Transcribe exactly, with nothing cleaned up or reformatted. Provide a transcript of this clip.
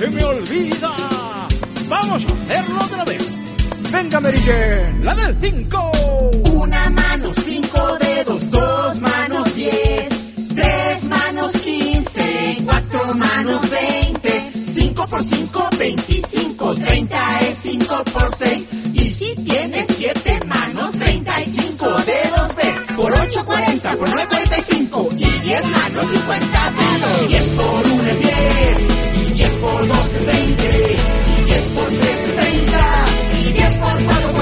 se me olvida. Vamos a hacerlo otra vez. Venga, Merique, la del cinco. Una mano, cinco dedos, dos manos, diez. Tres manos, quince. Cuatro manos, veinte. Cinco por cinco, veinticinco. Treinta es cinco por seis. Y si tienes siete manos, treinta y cinco dedos ves. Por ocho, cuarenta. Por nueve, cuarenta y cinco. Y diez manos, cincuenta dedos. Diez por uno es diez. Y diez por dos es veinte. Y diez por tres es treinta. Y diez por cuatro